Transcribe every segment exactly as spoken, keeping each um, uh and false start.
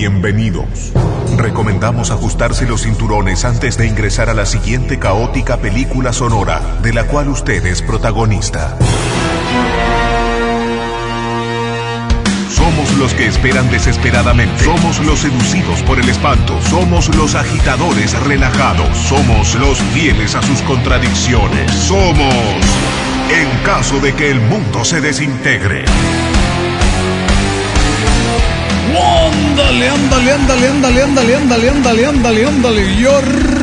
bienvenidos. Recomendamos ajustarse los cinturones antes de ingresar a la siguiente caótica película sonora, de la cual usted es protagonista. Somos los que esperan desesperadamente. Somos los seducidos por el espanto. Somos los agitadores relajados. Somos los fieles a sus contradicciones. Somos, en caso de que el mundo se desintegre. Ándale, ándale, ándale, ándale, ándale, ándale, ándale, ándale, ándale. Yo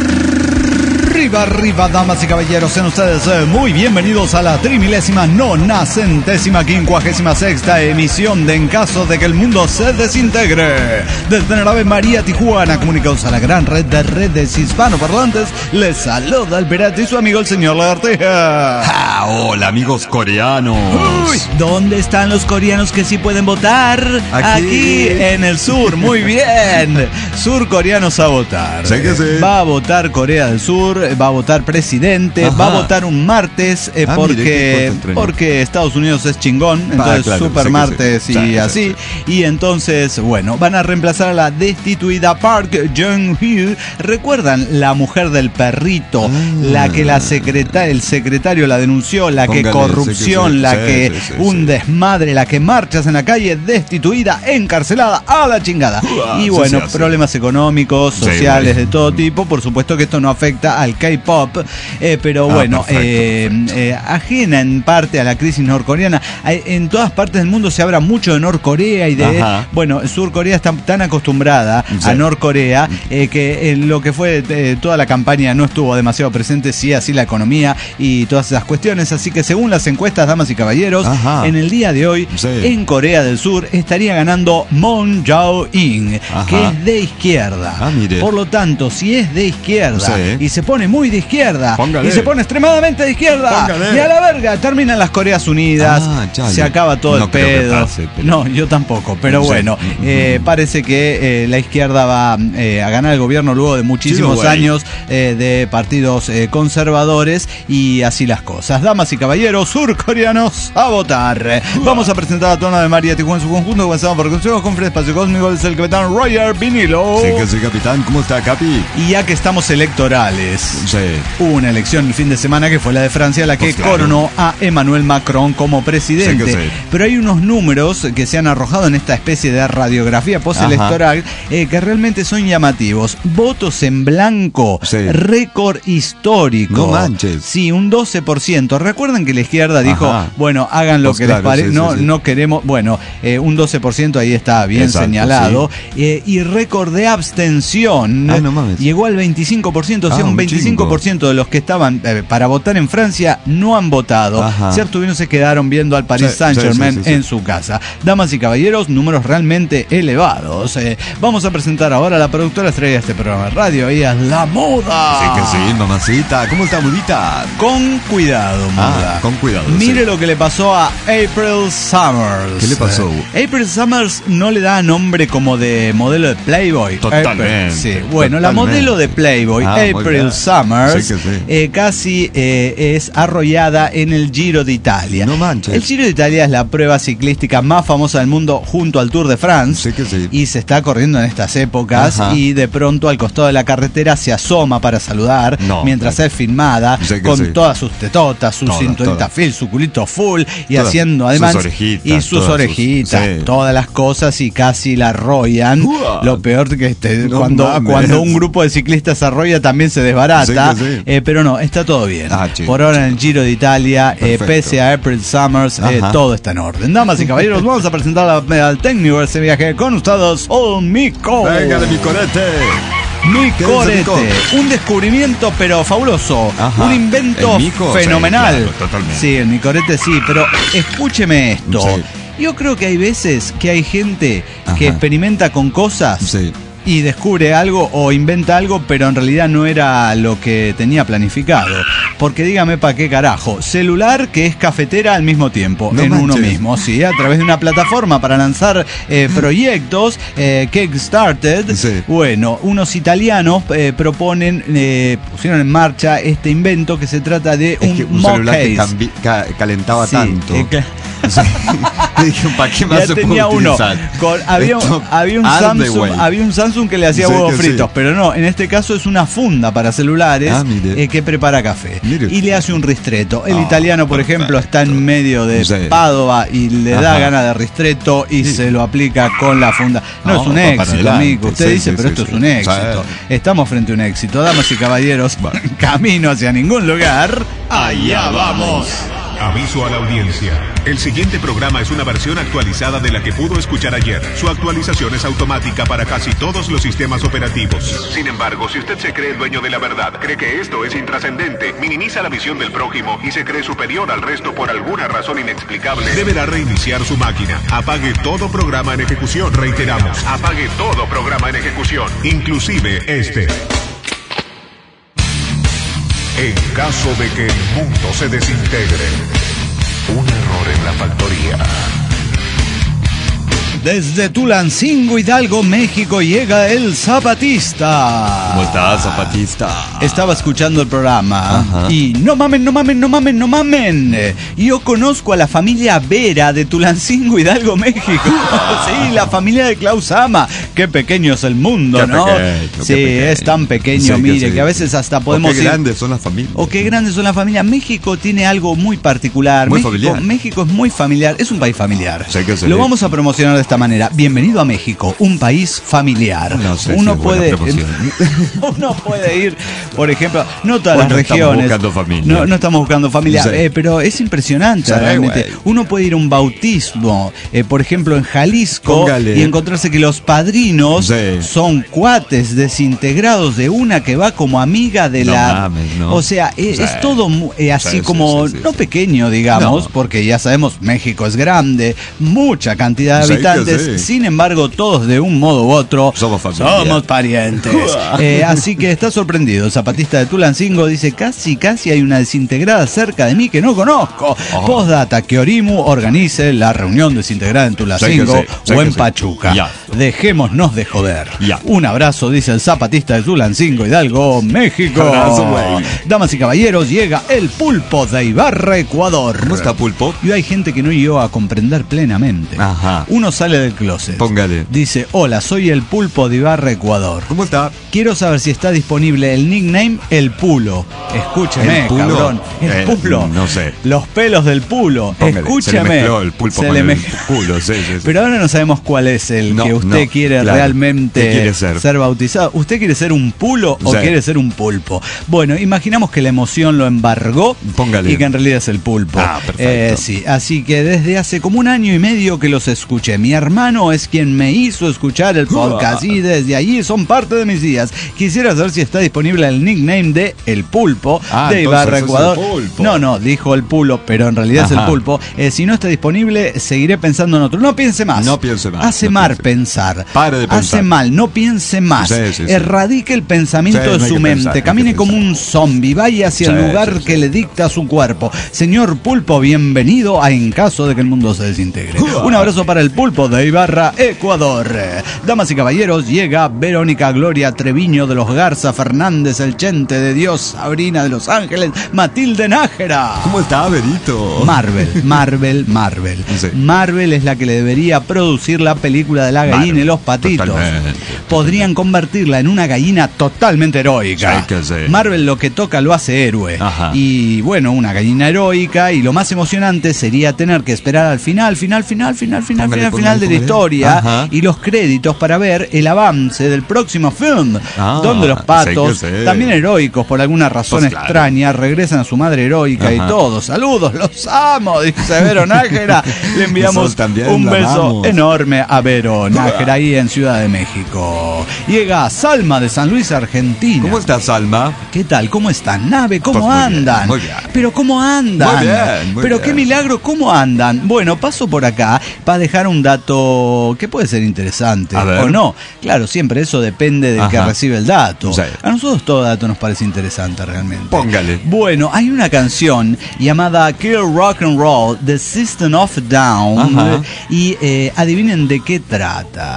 arriba, arriba, damas y caballeros, sean ustedes eh, muy bienvenidos a la trimilésima, nona, centésima, quincuagésima sexta emisión de En Caso de que el Mundo se Desintegre. Desde la nave María Tijuana, comunicados a la gran red de redes hispanoparlantes, les saluda el pirata y su amigo el señor Lagartija. Ah, hola amigos coreanos. Uy, ¿dónde están los coreanos que sí pueden votar? Aquí, Aquí en el sur, muy bien. Surcoreanos a votar. Sí que sí. Va a votar Corea del Sur, va a votar presidente, Ajá. va a votar un martes eh, Ah, porque, mire, qué cosa extraña. porque Estados Unidos es chingón, entonces claro, super sí que martes sí. y Sí, sí, así. sí. Y entonces, bueno, van a reemplazar a la destituida Park Jong-hee. ¿Recuerdan? La mujer del perrito, Ah. la que la secreta, el secretario la denunció, la que Póngale, corrupción, sí que sí. la Sí, que sí, sí, un sí. desmadre, la que marchas en la calle, destituida, encarcelada, a la chingada. Uah, Y sí, bueno, sí, sí. problemas económicos, Sí, sociales, sí. de todo tipo. Por supuesto que esto no afecta al K-pop, eh, pero Ah, bueno, perfecto, eh, perfecto. eh, ajena en parte a la crisis norcoreana. Hay- En todas partes del mundo se habla mucho de Norcorea y de, Ajá. bueno, Surcorea está tan acostumbrada Sí. a Norcorea eh, que en lo que fue eh, toda la campaña no estuvo demasiado presente, sí, así la economía y todas esas cuestiones. Así que según las encuestas, damas y caballeros, Ajá. en el día de hoy, Sí. en Corea del Sur estaría ganando Moon Jae-in, Ajá. que es de izquierda. Ah, mire. Por lo tanto, si es de izquierda Sí. y se pone muy de izquierda Póngale. y se pone extremadamente de izquierda Póngale. y a la verga, terminan las Coreas Unidas, Ah, chale. se acaba todo No el creo que pedo. pase, pero- No, yo tampoco, pero Sí. bueno, eh, parece que eh, la izquierda va eh, a ganar el gobierno luego de muchísimos Chido, güey. años eh, de partidos eh, conservadores y así las cosas. Damas y caballeros, surcoreanos, a votar. Vamos a presentar a toda la de María Tijuana en su conjunto. Comenzamos por Consejo con Fred Espacio Cósmico, es el capitán Roger Vinilo. Sí que sí, capitán. ¿Cómo está, Capi? Y ya que estamos electorales, Sí. hubo una elección el fin de semana que fue la de Francia, la que Pues claro. coronó a Emmanuel Macron como presidente. Sí que sí. Pero hay unos números que se han arrojado en esta especie de radiografía postelectoral eh, que realmente son llamativos. Votos en blanco, Sí. récord histórico. No manches. Sí, un doce por ciento. Recuerdan que la izquierda dijo, Ajá. bueno, hagan lo Pues que claro, les parece, sí, no, sí, sí. no queremos, bueno, eh, un doce por ciento ahí está bien Exacto, señalado. Eh, y récord de abstención. Ay, no mames. Llegó al veinticinco por ciento, o sea, Ah, un un veinticinco por ciento de los que estaban eh, para votar en Francia no han votado. Ajá. Cierto, no se quedaron viendo al Paris Sí, Saint-Germain sí, sí, sí, sí. en su casa. Damas y caballeros, números realmente elevados. Eh, vamos a presentar ahora a la productora estrella de este programa de radio. Ella es La Muda. Sí que sí, mamacita. ¿Cómo está, mudita? Con cuidado, Muda. Ah, con cuidado, Mire sí. lo que le pasó a April Summers. ¿Qué le pasó? Eh, April Summers no le da nombre como de modelo de Playboy. Totalmente, April, sí. Bueno, la totalmente. modelo de Playboy, Ah, muy April bien. Summers, Sí que sí. eh, casi eh, es arrollada en el Giro de Italia. No manches. El Giro de Italia es la prueba ciclística más famosa del mundo junto al Tour de France. Sí que sí. Y se está corriendo en estas épocas. Ajá. Y de pronto al costado de la carretera se asoma para saludar No, mientras claro. es filmada Sí que con sí. todas sus tetotas, su Todas, cinturita todas. fil, su culito full y Todas. haciendo Sus además orejitas, y sus todas sus- orejitas, sí. todas las cosas y casi la arrollan. Uah. Lo peor que este, No cuando, mames. cuando un grupo de ciclistas arrolla también se desbarata, Sí que sí. eh, pero no, está todo bien. Ah, chido, Por ahora en el Giro de Italia, eh, Perfecto. pese a April Summers, eh, Ajá. todo está en orden. Damas y caballeros, vamos a presentar a- al técnico de ese viaje con ustedes, oh, Mico. Venga de mi corete. Mi ¿Qué corete, dice Mico? un descubrimiento pero fabuloso, Ajá. un invento El Mico, fenomenal. sí, claro, totalmente. Sí, el Micorete sí, pero escúcheme esto. Sí. Yo creo que hay veces que hay gente Ajá. que experimenta con cosas Sí. y descubre algo o inventa algo, pero en realidad no era lo que tenía planificado. Porque dígame para qué carajo, celular que es cafetera al mismo tiempo, No en uno manches. mismo, sí, a través de una plataforma para lanzar eh, proyectos, eh, Kickstarted. Sí. Bueno, unos italianos eh, proponen, eh, pusieron en marcha este invento que se trata de Es un que un celular que mock case. cambi- ca- calentaba Sí, tanto. eh, que- Sí. Y dije, ¿para qué más Ya se tenía puede uno. utilizar? Con, había, Esto había, un arde, Samsung, güey. había un Samsung que le hacía Sí, huevos que fritos, sí. pero no, en este caso es una funda para celulares Ah, mire. eh, que prepara café. Mire y usted. le hace un ristretto. El Ah, italiano, por perfecto. ejemplo, está en medio de Sí. Padova y le da Ajá. ganas de ristretto y Sí. se lo aplica con la funda. No, No, es un va para éxito, adelante. amigo. Usted Sí, dice, sí, pero sí, esto sí. es un éxito. Sí. Estamos frente a un éxito. Damas y caballeros, camino hacia ningún lugar. Allá vamos. Aviso a la audiencia. El siguiente programa es una versión actualizada de la que pudo escuchar ayer. Su actualización es automática para casi todos los sistemas operativos. Sin embargo, si usted se cree el dueño de la verdad, cree que esto es intrascendente, minimiza la visión del prójimo y se cree superior al resto por alguna razón inexplicable, deberá reiniciar su máquina. Apague todo programa en ejecución. Reiteramos, apague todo programa en ejecución, inclusive este. En caso de que el mundo se desintegre, un error en la factoría. Desde Tulancingo, Hidalgo, México, llega el Zapatista. ¿Cómo estás, Zapatista? Estaba escuchando el programa Ajá. y no mamen, no mamen, no mamen, no mamen. Eh, Yo conozco a la familia Vera de Tulancingo, Hidalgo, México. Sí, la familia de Klaus Ama. Qué pequeño es el mundo, Qué ¿no? pequeño, Sí, qué pequeño. es tan pequeño, Sí, que mire, sí. que a veces hasta podemos O qué ir- grandes son las familias. O qué grandes son las familias. México tiene algo muy particular. Muy México, familiar. México es muy familiar. Es un país familiar. Sí, que sí. Lo vamos a promocionar de esta manera. Bienvenido a México, un país familiar. No sé uno si es buena puede, promoción. uno puede ir, por ejemplo, no todas O las no estamos regiones. buscando familia. No, no estamos buscando familia, Sí. eh, pero es impresionante Sí, realmente. güey. Uno puede ir a un bautismo, eh, por ejemplo, en Jalisco, Póngale. y encontrarse que los padrinos Sí. son cuates desintegrados de una que va como amiga de No la. mames, ¿no? O sea, es, Sí. es todo mu- eh, así Sí, sí, como sí, sí, no sí. pequeño, digamos, No. porque ya sabemos México es grande, mucha cantidad de Sí, que habitantes. sí. Sin embargo, todos de un modo u otro Somos familia. somos parientes. Eh, así que está sorprendido. El zapatista de Tulancingo dice: casi, casi hay una desintegrada cerca de mí que no conozco. Oh. Postdata, que Orimu organice la reunión desintegrada en Tulancingo Sí que sí, sí o que en sí. Pachuca. Ya. Dejémonos de joder. Ya. Un abrazo, dice el zapatista de Tulancingo, Hidalgo, México. Abrazo, güey. Damas y caballeros, llega el pulpo de Ibarra, Ecuador. ¿Cómo está, Pulpo? Y hay gente que no llegó a comprender plenamente. Ajá. Uno sale del closet. Póngale. Dice: hola, soy el pulpo de Ibarra, Ecuador. ¿Cómo está? Quiero saber si está disponible el nickname El Pulo. Escúcheme, ¿El pulo? cabrón. El Eh, pulo. no sé. Los pelos del pulo. Póngale, Escúcheme. se le mezcló el pulpo Se con le el mezcló. culo, sí, sí, sí. Pero ahora no sabemos cuál es el No, que usted no, quiere claro. realmente ¿Qué quiere ser? bautizado. ¿Usted quiere ser un pulo o Sí. quiere ser un pulpo? Bueno, imaginamos que la emoción lo embargó. Póngale. Y que en realidad es el pulpo. Ah, perfecto. Eh, sí, así que desde hace como un año y medio que los escuché. Mi hermano es quien me hizo escuchar el podcast y desde allí son parte de mis días. Quisiera saber si está disponible el nickname de El Pulpo Ah, de entonces Ibarra, es el Ecuador. pulpo. No, no, dijo el pulo, pero en realidad es Ajá. el pulpo. Eh, si no está disponible, seguiré pensando en otro. No piense más. No piense más, Hace no mal piense. pensar. Pare de pensar. Hace mal, no piense más. Sí, sí, sí. Erradique el pensamiento Sí, no de hay su que mente. pensar, hay que Camine como pensar. un zombie. Vaya hacia Sí, el lugar sí, sí. que le dicta su cuerpo. Señor Pulpo, bienvenido a En caso de que el mundo se desintegre. Un abrazo para el Pulpo de Ibarra, Ecuador. Damas y caballeros, llega Verónica Gloria Treviño de los Garza Fernández, el Chente de Dios, Sabrina de Los Ángeles, Matilde Nájera. ¿Cómo está, Berito? Marvel, Marvel, Marvel. Sí. Marvel es la que le debería producir la película de la gallina Marvel, y los patitos. totalmente, Podrían convertirla en una gallina totalmente heroica. Sí, que sí. Marvel lo que toca lo hace héroe. Ajá. Y bueno, una gallina heroica. Y lo más emocionante sería tener que esperar al final, final, final, final, final, Póngale, final, póngale, final de la póngale. historia Ajá. y los créditos para ver el avance del próximo film. Ah, donde los patos, sí que sí. también heroicos por alguna razón Pues claro. extraña, regresan a su madre heroica y Ajá. todo. Saludos, los amo, dice Vero Nájera. Le enviamos Nosotros también un la beso amamos. enorme a Vero Nájera ahí en Ciudad de México. Llega Salma de San Luis, Argentina. ¿Cómo está, Salma? ¿Qué tal? ¿Cómo están? Nave, ¿cómo Pues muy bien, andan? muy bien. Pero ¿cómo andan? Muy bien, muy Pero bien. qué milagro, ¿cómo andan? Bueno, paso por acá para dejar un dato que puede ser interesante A ver. o no. Claro, siempre eso depende del que Ajá. recibe el dato. Sí. A nosotros todo dato nos parece interesante realmente. Póngale. Bueno, hay una canción llamada Kill Rock and Roll, The System of a Down. Ajá. Y eh, adivinen de qué trata. ¿De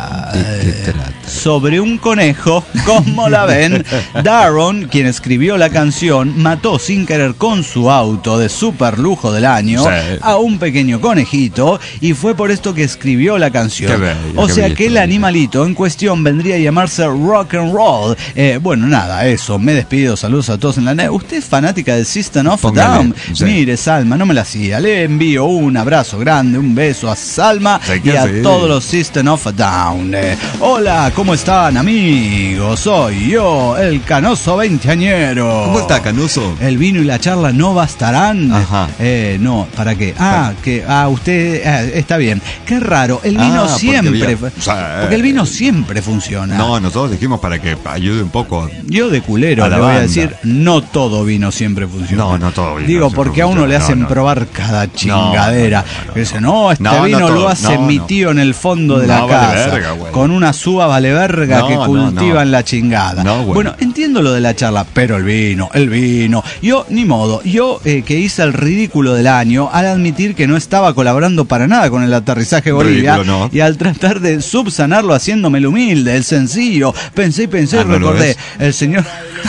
qué trata? Sobre un conejo, como la ven. Daron, quien escribió la canción, mató sin querer con su auto de super lujo del año Sí. a un pequeño conejito, y fue por esto que escribió la canción. Qué bello, o qué sea bello que el esto. animalito en cuestión vendría a llamarse Rock and Roll. Eh, bueno, nada, eso, me despido, saludos a todos en la net. ¿Usted es fanática de System of a Póngale, Down? sí. Mire, Salma, no me la hacía. Le envío un abrazo grande, un beso a Salma Sí, y que a sí. todos los System of a Down. Eh, hola, ¿cómo están, amigos? Soy yo, el canoso veinteañero. ¿Cómo está, Canoso? ¿El vino y la charla no bastarán? Ajá. Eh, no, ¿para qué? Ah, que ah, usted ah, está bien. Qué raro, el vino Ah, porque siempre, había- fu- Sí. porque el vino siempre funciona. No, nosotros dijimos para que ayude un poco. Yo de culero A la le voy a banda. decir, no todo vino siempre funciona. No, no todo vino Digo, siempre porque a uno funciona. le hacen No, no. probar cada chingadera. no, no, no. Que dice, no, este No, no vino todo. lo hace No, mi no. tío en el fondo de la No, vale casa. verga, güey. Con una suba vale verga No, que no, cultivan no. la chingada. No, güey. Bueno, entiendo lo de la charla, pero el vino, el vino. Yo, ni modo, yo eh, que hice el ridículo del año al admitir que no estaba colaborando para nada con el aterrizaje Bolivia, Ridículo, no. y al tratar de subsanarlo haciéndome el humilde, el sencillo, pensé y pensé Ah, y ¿no lo recordé, ves? el señor...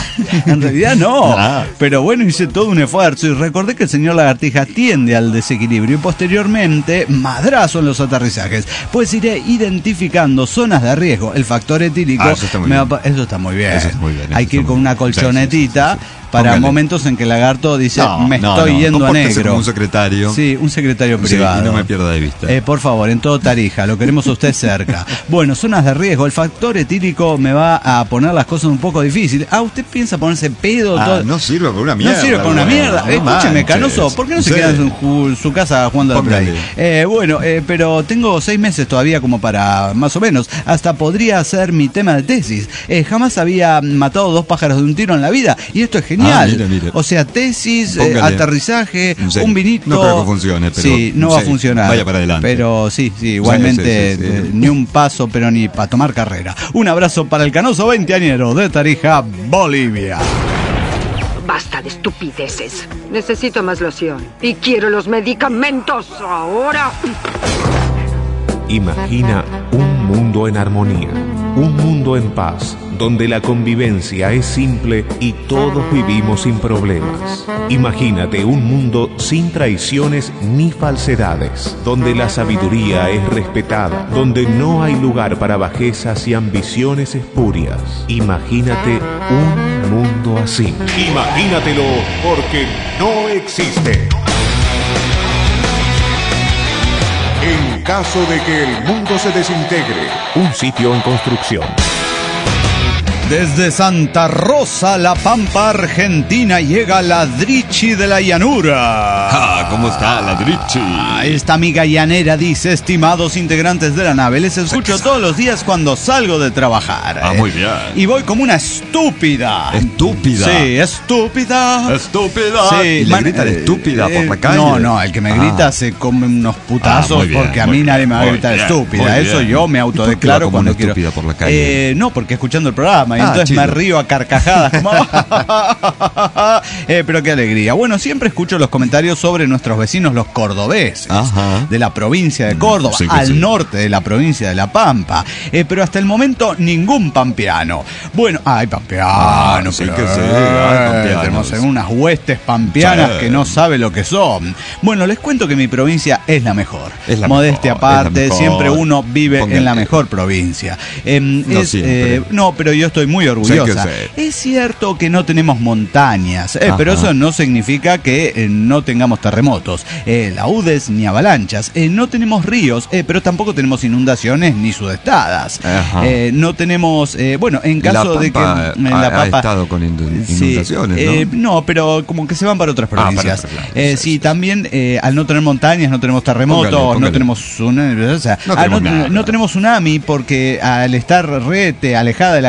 En realidad no, Ah. pero bueno, hice todo un esfuerzo y recordé que el señor Lagartija tiende al desequilibrio y posteriormente madrazo en los aterrizajes, pues iré identificando zonas de riesgo. El factor etílico, Ah, eso está muy me va bien. pa- eso está muy bien. Eso está muy bien, Hay eso que ir está con muy una bien. colchonetita Sí, sí, sí, sí. para Póngale. momentos en que el lagarto dice, No, me no, estoy no. yendo a Compórtese negro. como un secretario. Sí, un secretario Sí, privado. y no me pierda de vista. Eh, por favor, en todo Tarija, lo queremos a usted cerca. Bueno, zonas de riesgo. El factor etílico me va a poner las cosas un poco difíciles. Ah, ¿usted piensa ponerse pedo? Ah, todo? no sirve para una mierda. No sirve para una güey. mierda. No Escúcheme, manches. Canoso, ¿por qué no se Sí. queda en su, su casa jugando al Póngale. play? Eh, bueno, eh, pero tengo seis meses todavía como para, más o menos, hasta podría ser mi tema de tesis. Eh, jamás había matado dos pájaros de un tiro en la vida y esto es genial. Ah, mire, mire. O sea, tesis, eh, Póngale. aterrizaje, Sí. un vinito. No creo que funcione, pero Sí, no va a sí, funcionar. vaya para adelante. Pero sí, sí, igualmente, sí, sí, sí. eh, ni un paso, pero ni para tomar carrera. Un abrazo para el canoso veinteañero de Tarija, Bolivia. Basta de estupideces. Necesito más loción. Y quiero los medicamentos ahora. Imagina un mundo en armonía, un mundo en paz, donde la convivencia es simple y todos vivimos sin problemas. Imagínate un mundo sin traiciones ni falsedades, donde la sabiduría es respetada, donde no hay lugar para bajezas y ambiciones espurias. Imagínate un mundo así. Imagínatelo porque no existe. En caso de que el mundo se desintegre, Un sitio en construcción. Desde Santa Rosa, La Pampa, Argentina, llega la Drichi de la Llanura. Ah, ¿cómo está la Drichi? Ah, Esta amiga llanera dice, estimados integrantes de la nave, les escucho todos los días cuando salgo de trabajar. Ah, eh, muy bien. Y voy como una estúpida. Estúpida. Sí, estúpida. Estúpida. Sí, Y le man- gritan eh, estúpida eh, por la calle. No, no, el que me grita Ah. se come unos putazos Ah, muy bien, porque a muy mí nadie bien, me va a muy gritar bien, estúpida. muy Eso bien. yo me ¿Y por qué va autodeclaro como cuando una quiero. estúpida por la calle? Eh, no, porque escuchando el programa y Ah, entonces chido. me río a carcajadas. Como... eh, pero qué alegría. Bueno, siempre escucho los comentarios sobre nuestros vecinos los cordobeses Ajá. de la provincia de Córdoba, Sí, que al sí. norte de la provincia de La Pampa. Eh, pero hasta el momento ningún pampeano. Bueno, ay, pampeano. Ah, sí pero, que sí, eh, hay pampeanos. tenemos unas huestes pampeanas Sí. que no sabe lo que son. Bueno, les cuento que mi provincia es la mejor. Es la Modestia mejor, es la aparte, mejor. siempre uno vive Póngale. en la mejor provincia. Em, No es, siempre. eh, no, pero yo estoy muy orgullosa. Sí que sí. Es cierto que no tenemos montañas, eh, Ajá. pero eso no significa que eh, no tengamos terremotos, eh, laudes ni avalanchas. Eh, no tenemos ríos, eh, pero tampoco tenemos inundaciones ni sudestadas. Ajá. Eh, no tenemos, eh, bueno, en La caso de que Pampa en ha- La ha Pampa estado con inund- Sí, inundaciones, eh, ¿no? no, pero como que se van para otras para provincias. otros lados, Eh, sí, sí, sí, también eh, al no tener montañas, no tenemos terremotos, Póngale, póngale. no tenemos tsunami, o sea, No ah, tenemos no, nada. no tenemos tsunami porque al estar rete alejada de la costa atlántica,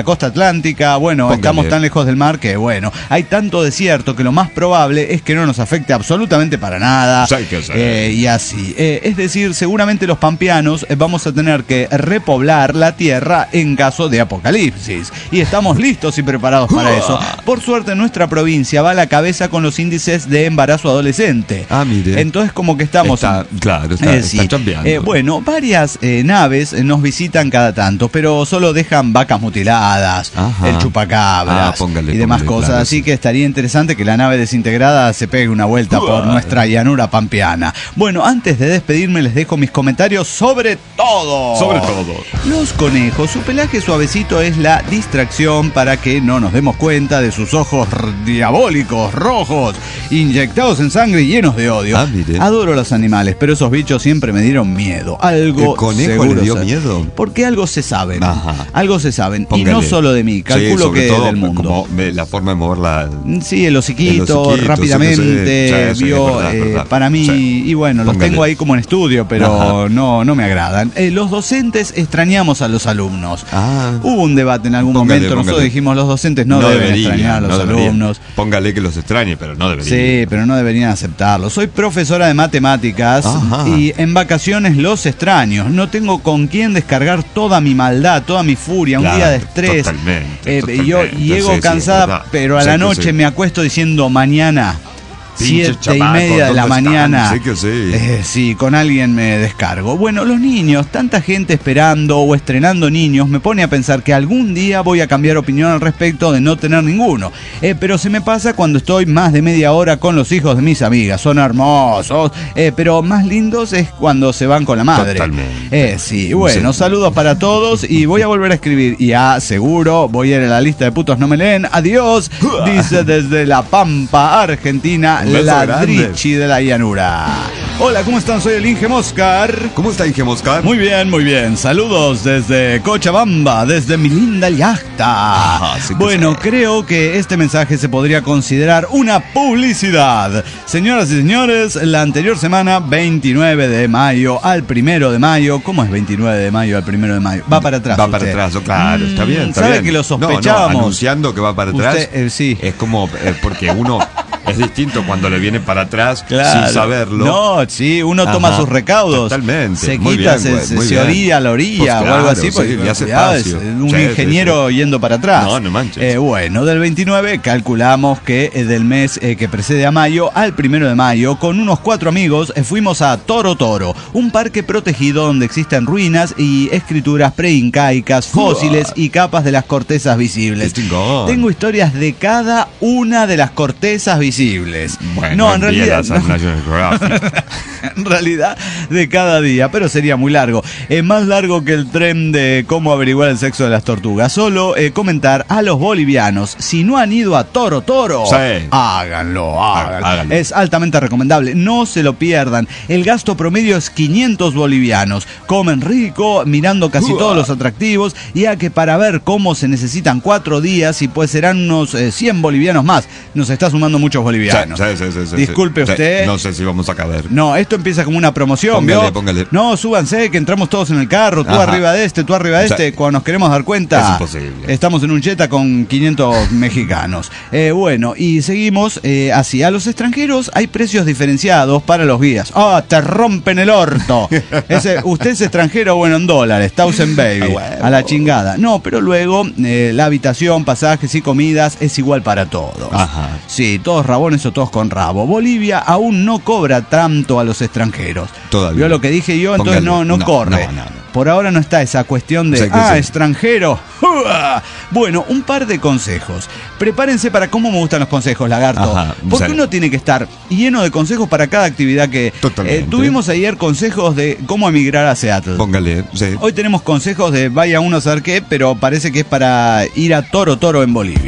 atlántica. Bueno, Póngale. estamos tan lejos del mar que, bueno, hay tanto desierto que lo más probable es que no nos afecte absolutamente para nada. Sí, que sí. Eh, y así. Eh, es decir, seguramente los pampeanos eh, vamos a tener que repoblar la tierra en caso de apocalipsis. Y estamos listos y preparados para eso. Por suerte, nuestra provincia va a la cabeza con los índices de embarazo adolescente. Ah, mire. Entonces, como que estamos... Está, claro, está, Eh, está sí. chambeando. Eh, bueno, varias eh, naves eh, nos visitan cada tanto, pero solo dejan vacas mutiladas, Ajá. el chupacabras Ah, póngale, y demás póngale, cosas. claro, Así sí. que estaría interesante que la nave desintegrada se pegue una vuelta por nuestra llanura pampeana. Bueno, antes de despedirme les dejo mis comentarios sobre todo. Sobre todo. Los conejos, su pelaje suavecito es la distracción para que no nos demos cuenta de sus ojos r- diabólicos, rojos, inyectados en sangre y llenos de odio. Ah, mire. Adoro los animales, pero esos bichos siempre me dieron miedo. Algo ¿El conejo seguro le dio sa- miedo? Porque algo se saben. Ajá. Algo se saben. Y Póngale. no solo de mí, calculo Sí, sobre que todo del mundo. Como me- la forma de mover la... Sí, el hociquito, El hociquito, rápidamente, sí, sí, sí, vio, es verdad, eh, es verdad. para mí, Sí. y bueno, los Póngale. tengo ahí como en estudio, pero Ajá. no, no me agradan. Eh, los docentes extrañamos a los alumnos. Ah. Hubo un debate en algún Póngale, momento, nosotros póngale. dijimos los docentes no, deben debería, extrañar a los no debería. alumnos. Póngale que los extrañe, pero no debería. Sí, pero no deberían aceptarlo. Soy profesora de matemáticas Ajá. y en vacaciones los extraño. No tengo con quién descargar toda mi maldad, toda mi furia, un Claro, día de estrés. totalmente, Eh, totalmente. Yo llego Sí, sí, cansada, es verdad. pero a Sí la que noche sí. me acuesto diciendo mañana. Pinche Siete y chamacos, media de la ¿dónde están? mañana. Sí que sí. Eh, sí, con alguien me descargo. Bueno, los niños, tanta gente esperando o estrenando niños, me pone a pensar que algún día voy a cambiar opinión al respecto de no tener ninguno. Eh, pero se me pasa cuando estoy más de media hora con los hijos de mis amigas. Son hermosos, eh, pero más lindos es cuando se van con la madre. Totalmente. Eh, sí, bueno, Sí. saludos para todos y voy a volver a escribir. Y ah, seguro, voy a ir a la lista de putos no me leen. Adiós, dice desde La Pampa, Argentina, Un beso la grande. Drichi de la llanura. Hola, ¿cómo están? Soy el Inge Moscar. ¿Cómo está, Inge Moscar? Muy bien, muy bien. Saludos desde Cochabamba, desde mi linda yachta. Ajá, sí que Bueno, sí. creo que este mensaje se podría considerar una publicidad. Señoras y señores, la anterior semana, veintinueve de mayo al primero de mayo. ¿Cómo es veintinueve de mayo al primero de mayo? Va para atrás. Va para usted. atrás, oh, claro, está bien. Mm, Está ¿Sabe bien. que lo No, sospechábamos? no, anunciando que va para atrás. Usted, eh, sí. Es como, eh, porque uno es distinto cuando le viene para atrás Claro. sin saberlo. No, sí, uno toma Ajá, sus recaudos. totalmente. Se Muy quita, bien, se, güey, se- muy se bien. orilla a la orilla Pues o algo claro, así. sí, Porque, le hace cuidado, es espacio. un Sí, sí, ingeniero yendo para atrás. No, no manches. Eh, bueno, del veintinueve calculamos que eh, del mes eh, que precede a mayo al primero de mayo, con unos cuatro amigos, eh, fuimos a Toro Toro, un parque protegido donde existen ruinas y escrituras preincaicas, fósiles y capas de las cortezas visibles. Qué chingón. Tengo historias de cada una de las cortezas visibles. Bueno, no, en realidad... envíelas a National Geographic. En realidad, de cada día, pero sería muy largo. Es más largo que el tren de cómo averiguar el sexo de las tortugas. Solo eh, comentar a los bolivianos, si no han ido a Toro Toro, Sí. háganlo, háganlo. Háganlo. Es altamente recomendable, no se lo pierdan. El gasto promedio es quinientos bolivianos. Comen rico, mirando casi Uah. todos los atractivos, ya que para ver cómo se necesitan cuatro días y pues serán unos eh, cien bolivianos más. Nos está sumando muchos bolivianos. Sí, sí, sí, sí, sí, Disculpe sí. usted. No sé si vamos a caber. No, esto empieza como una promoción, Póngale, ¿vio? póngale. No, súbanse, que entramos todos en el carro, tú Ajá. arriba de este, tú arriba de O sea, este, cuando nos queremos dar cuenta. es imposible. Estamos en un Jetta con quinientos mexicanos. Eh, bueno, y seguimos eh, así. A los extranjeros hay precios diferenciados para los guías. ¡Ah, te rompen el orto! Ese, usted es extranjero, bueno, en dólares, Thousand Baby, Ah, huevo. a la chingada. No, pero luego eh, la habitación, pasajes y comidas es igual para todos. Ajá. Sí, todos rabones o todos con rabo. Bolivia aún no cobra tanto a los extranjeros. Todavía. ¿Vio lo que dije yo? Entonces Póngale. no, no, No, corre. no, no, no. Por ahora no está esa cuestión de, Sí que ah, sí. extranjero. ¡Uah! Bueno, un par de consejos. Prepárense para cómo me gustan los consejos, lagarto. Ajá, Porque sí. uno tiene que estar lleno de consejos para cada actividad que... Totalmente. Eh, tuvimos ayer consejos de cómo emigrar a Seattle. Póngale, sí. Hoy tenemos consejos de vaya uno a saber qué, pero parece que es para ir a Toro Toro en Bolivia.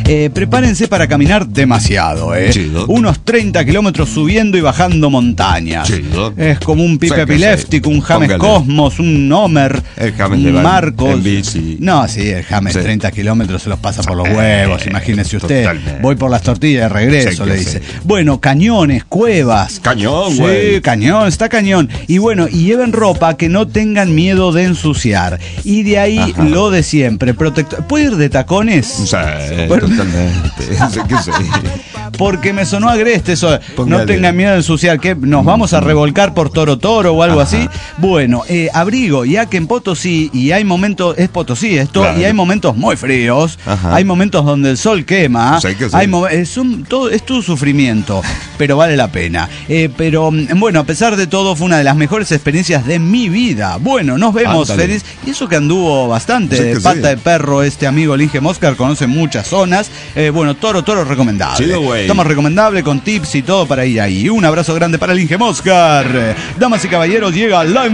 Eh, prepárense para caminar demasiado, ¿eh? Chido. Unos treinta kilómetros subiendo y bajando montañas. Chido. Es como un Pipe Sé que Epiléptico, sé. un James Póngale. Cosmos, un Homer, El James un le va en- Marcos. en bici. No, sí, el James Sí. treinta kilómetros se los pasa por los huevos, Eh, imagínese usted. totalmente. Voy por las tortillas de regreso, Sí, le que dice. sí. Bueno, cañones, cuevas. Cañón, Sí, güey. cañón, está cañón. Y bueno, y lleven ropa que no tengan miedo de ensuciar. Y de ahí Ajá. lo de siempre. Protector. ¿Puede ir de tacones? O sea, eh, Bueno. totalmente. Sé que sí. Porque me sonó agreste eso. Póngale. No tengan miedo de ensuciar. ¿Qué? ¿Nos vamos a revolcar por Toro Toro o algo así? Bueno, eh, abrigo, ya que en Potosí, y hay momentos, es Potosí esto, Claro. y hay momentos muy fríos, Ajá. hay momentos donde el sol quema, Sé que sí. hay mo- es, un, todo, es tu sufrimiento, pero vale la pena. Eh, pero mm, bueno, a pesar de todo, fue una de las mejores experiencias de mi vida. Bueno, nos vemos, Ándale. feliz. Y eso que anduvo bastante, Sé que de pata sí. de perro, este amigo Linge Moscar, conoce muchas zonas. Eh, bueno, Toro Toro recomendable. Chido, güey. Estamos recomendable con tips y todo para ir ahí. Un abrazo grande para el Inge Moscar. Eh, Damas y caballeros, llega la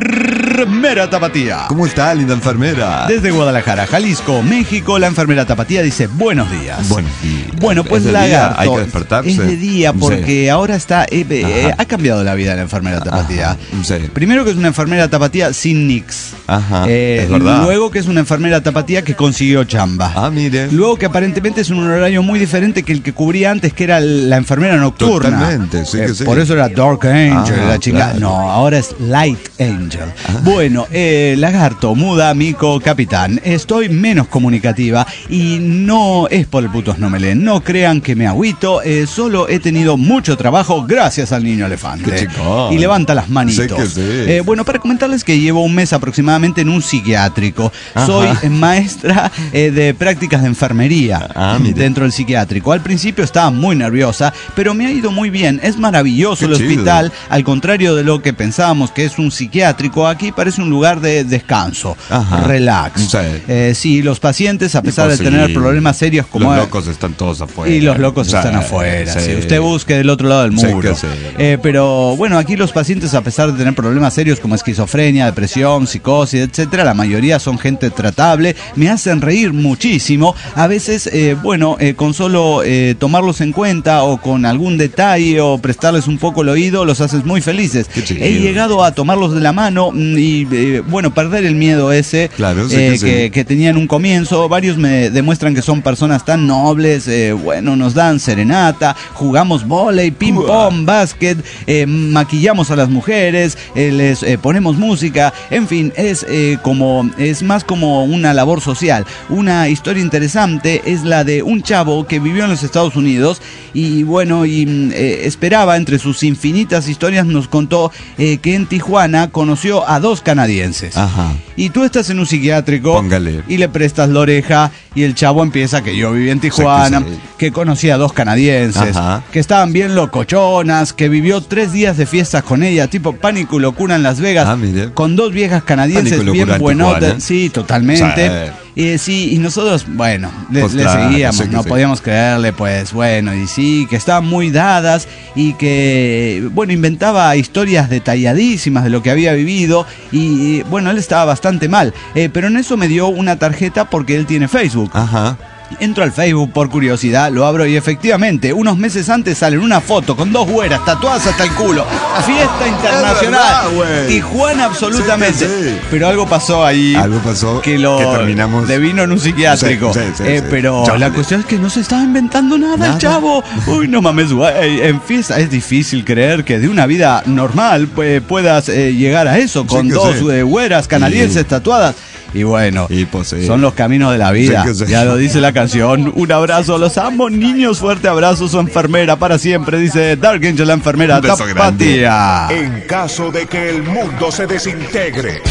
enfermera tapatía. ¿Cómo está, linda enfermera? Desde Guadalajara, Jalisco, México, la enfermera tapatía dice buenos días. Buenos días. Bueno, pues ¿Es de día? lagarto. Hay que despertarse. Es de día porque Sí. ahora está. eh, eh, Ajá. ha cambiado la vida de la enfermera tapatía. Ajá, sí. Primero que es una enfermera tapatía sin nix. Ajá, Eh, es verdad. Luego que es una enfermera tapatía que consiguió chamba. Ah, mire. Luego que aparentemente es un horario muy diferente que el que cubría antes, que era la enfermera nocturna. Totalmente, sí que Eh, sí. Por eso era Dark Angel, Ah, la chingada. claro. No, ahora es Light Angel. Bueno, eh, lagarto, muda, mico, capitán. Estoy menos comunicativa y no es por el putos no me leen. No crean que me agüito, eh, solo he tenido mucho trabajo gracias al niño elefante. Qué chingón. Y levanta las manitos. Sé que sí. Eh, bueno, para comentarles que llevo un mes aproximadamente en un psiquiátrico. Ajá. Soy eh, maestra eh, de prácticas de enfermería Ah, mire. dentro del psiquiátrico. Al principio estaba muy nerviosa, pero me ha ido muy bien. Es maravilloso Qué el chido. hospital, al contrario de lo que pensábamos que es un psiquiátrico. Aquí parece un lugar de descanso, Ajá. relax. Sí. Eh, sí, los pacientes, a pesar Pues de sí. tener problemas serios como Los locos están todos afuera. y los locos O sea, están afuera. sí. Sí. Usted busque del otro lado del Sí, muro. que sí. Eh, pero bueno, aquí los pacientes, a pesar de tener problemas serios como esquizofrenia, depresión, psicosis, etcétera, la mayoría son gente tratable. Me hacen reír muchísimo. A veces, eh, bueno, eh, con solo eh, tomarlos en cuenta o con algún detalle o prestarles un poco el oído, los haces muy felices. Qué chido. He llegado a tomarlos de la mano mm, y, eh, bueno, perder el miedo ese Claro, sí eh, que sí. que, que tenía en un comienzo. Varios me demuestran que son personas tan nobles, eh, bueno, nos dan serenata, jugamos vóley, ping pong, básquet, eh, maquillamos a las mujeres, eh, les eh, ponemos música, en fin, es eh, como es más como una labor social. Una historia interesante es la de un chavo que vivió en los Estados Unidos y bueno, y mm, eh, esperaba, entre sus infinitas historias nos contó eh, que en Tijuana conoció a dos canadienses. Ajá. Y tú estás en un psiquiátrico Póngale. y le prestas la oreja y el chavo empieza que yo viví en Tijuana, Sí, que sí. que conocía a dos canadienses, Ajá. que estaban bien locochonas, que vivió tres días de fiestas con ella, tipo Pánico y Locura en Las Vegas, Ah, mire. con dos viejas canadienses Pánico y bien Locura en buenotas. Tijuana. Sí, totalmente. Sí. Y sí, y nosotros, bueno, le, Pues le claro, seguíamos, sí que no sí. podíamos creerle, pues bueno, y sí, que estaban muy dadas y que, bueno, inventaba historias detalladísimas de lo que había vivido y, bueno, él estaba bastante mal, eh, pero en eso me dio una tarjeta porque él tiene Facebook. Ajá. Entro al Facebook por curiosidad, lo abro y efectivamente, unos meses antes salen una foto con dos güeras tatuadas hasta el culo. Fiesta internacional. Es verdad, güey. Tijuana absolutamente. Sí, que sí. Pero algo pasó ahí. Algo pasó que lo que terminamos- de vino en un psiquiátrico. Sí, sí, sí, Eh, sí. pero Chale. la cuestión es que no se estaba inventando nada, Nada. el chavo. Uy, no mames, güey. En fiesta es difícil creer que de una vida normal pues, puedas eh, llegar a eso con Sí que dos sí. eh, güeras canadienses Y- tatuadas. Y bueno, Y pues sí. son los caminos de la vida. Sí que sí. Ya lo dice la canción. Un abrazo, los amo, niños. Fuerte abrazo, su enfermera para siempre. Dice Dark Angel, la enfermera Un beso tapatía. En caso de que el mundo se desintegre.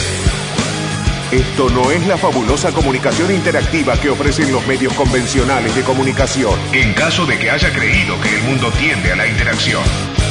Esto no es la fabulosa comunicación interactiva que ofrecen los medios convencionales de comunicación. En caso de que haya creído que el mundo tiende a la interacción.